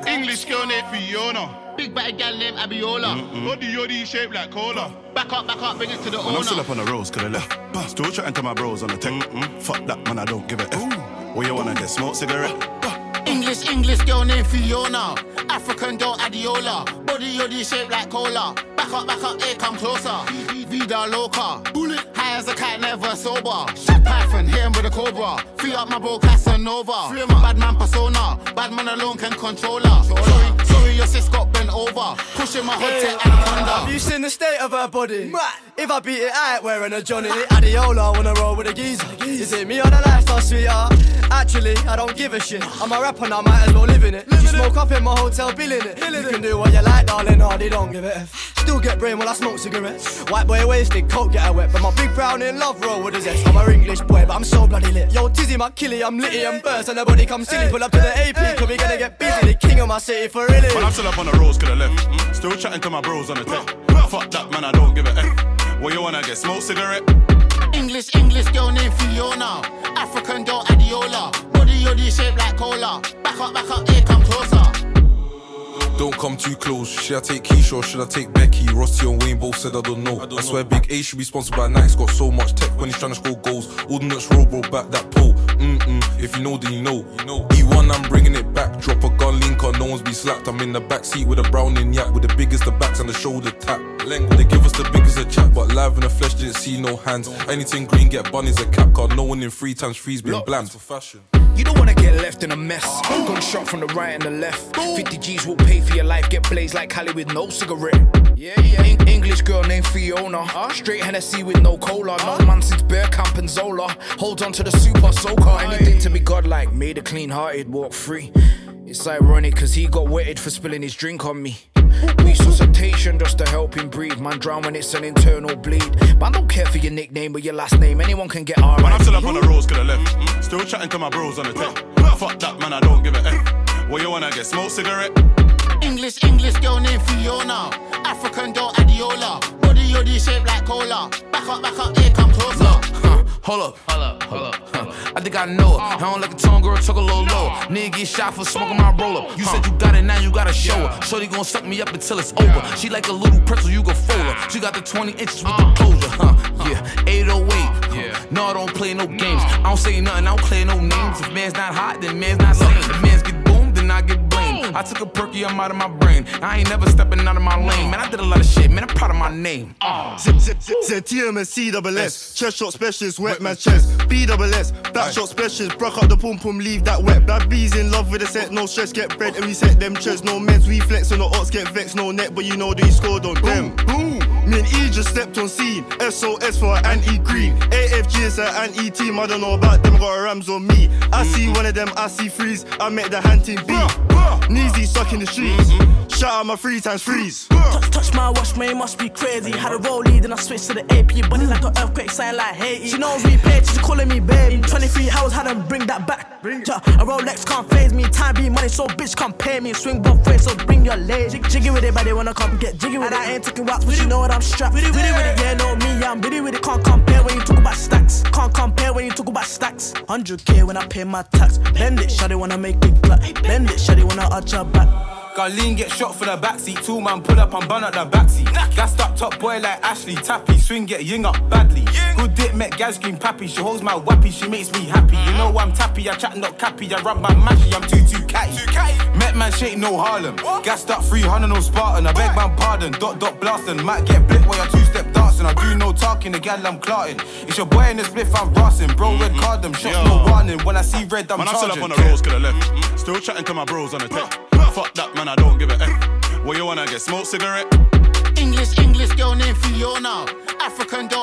English girl named Fiona. Big bad gal named Abiola. Body yoddy shaped like cola. Back up, bring it to the owner. I'm still up on the roads, could I left. Still chatting to my bros on the tech. Fuck that, man, I don't give a F. Where you wanna get smoked cigarette? English girl named Fiona. African girl Adiola. Body yoddy shaped like cola. Back up, here come closer. Vida loca. High as a cat, never sober. Python, hit him with a cobra. Free up my bro Casanova. Bad man persona. Bad man alone can control her. Sorry, your sis got bent over. Pushing my hood tech anaconda. Have you seen the state of her body? If I beat it, I ain't wearing a Johnny. Adiola, wanna roll with a geezer. Is it me or the lifestyle, sweetheart? Actually, I don't give a shit. I'm a rapper now, might as well live in it. You smoke up in my hotel, billing it. You can do what you like, darling, they don't give a F. Still get brain while I smoke cigarettes. White boy wasted, coke get her wet. But my big brown in love roll with a zest. I'm a English boy, but I'm so bloody lit. Yo, Tizzy, my killie, I'm litty and burst. And nobody come silly, pull up to the AP, cause we gonna get busy. The king of my city, for really. Man, I'm still up on the roads, could I left. Still chatting to my bros on the tech. Fuck that, man, I don't give a F. Where you wanna get smoked cigarette? English girl named Fiona. African girl Adiola. Body yoddy shaped like cola. Back up, here come closer. Don't come too close. Should I take Keisha or should I take Becky? Rusty and Wayne both said I don't know. I swear Big A should be sponsored by Nike's got so much tech when he's trying to score goals. Ordnance roll, bro, back that pole. If you know, then you know. E1, I'm bringing it back. Drop a gun link on, no one's be slapped. I'm in the back seat with a Browning yak with the biggest of backs and the shoulder tap. They give us the biggest of chat, but live in the flesh didn't see no hands. Anything green get bunnies a cap card. No one in 3 times 3's been bland for fashion. You don't wanna get left in a mess. Gunshot from the right and the left. 50 G's will pay for your life. Get blazed like Cali with no cigarette. English girl named Fiona. Straight Hennessy with no cola. No man since Bear Camp and Zola. Hold on to the super soaker. Anything to be godlike. Made a clean hearted walk free. It's ironic cause he got wetted for spilling his drink on me. Resuscitation just to help him breathe. Man drown when it's an internal bleed. But I don't care for your nickname or your last name. Anyone can get R.I.P. Man, I'm still up on the roads, could I left. Still chatting to my bros on the tech. Fuck that, man, I don't give a F. Where you wanna get smoked cigarette? English girl named Fiona. African girl Adiola. Body yoddy shaped like cola. Back up, here come closer. Hold up. I think I know her. I don't like a tongue girl, talk a little low. Nigga get shot for smoking my roll up. You said you got it, now you gotta show her. Shorty gon' suck me up until it's over. She like a little pretzel, you go fold her. She got the 20 inches with the closure. 808. No, I don't play no games. I don't say nothing, I don't clear no names. If man's not hot, then man's not sane. If man's get boomed, then I get blamed. I took a perky, I'm out of my brain. I ain't never stepping out of my lane. Man, I did a lot of shit, man, I'm proud of my name. ZTMS CSS. Chest shot specialist, wet man chest. BSS, back shot specialist. Broke up the pum pum, leave that wet. Bad bees in love with a set, no stress, get bread. And we set them chests, no meds. We flex on the odds, get vexed, no net. But you know that he scored on them. Boom. Me and E just stepped on scene. SOS for an anti-green. AFG is an anti-team. I don't know about them, got a Rams on me. I see one of them, I see freeze. I met the hand team B. Kneesy stuck in the streets. Shout out my 3 times freeze. Touch my watch, man, must be crazy. Had a rollie, then I switched to the AP. But it's like an earthquake, sign like Haiti. She knows me, paid, she's calling me baby. 23 hours, had to bring that back. A Rolex can't phase me. Time be money, so bitch can't pay me. Swing both ways, so bring your legs. Jiggy with it, but they wanna come get jiggy with it. I ain't taking rocks, but you know what I'm strapped. With it, yeah, know me, I'm bitty with it. Can't compare when you talk about stacks. Can't compare when you talk about stacks. 100K when I pay my tax. Bend it, shawty wanna make it black. Bend it, shawty wanna arch her back. Garlene get shot for the backseat. 2 man pull up and burn out the backseat. Gassed up top boy like Ashley Tappy. Swing get ying up badly. Good dick met Gaz Green Pappy. She holds my wappy, she makes me happy. You know I'm tappy, I chat not cappy. I rub my mashy, I'm too catty. Met man shake no Harlem. Gassed up 300 no Spartan. I beg man pardon, dot blasting. Might get blipped while you're 2-step dancing. I do no talking, the gal I'm clarting. It's your boy in the spliff, I'm brassing. Bro, red card them, shots no warning. When I see red, I'm man, charging. I'm still up on the roads, could I left. Still chatting to my bros on the tech. Fuck that, man, I don't give a F. Where you wanna get smoked cigarette? English girl named Fiona. African girl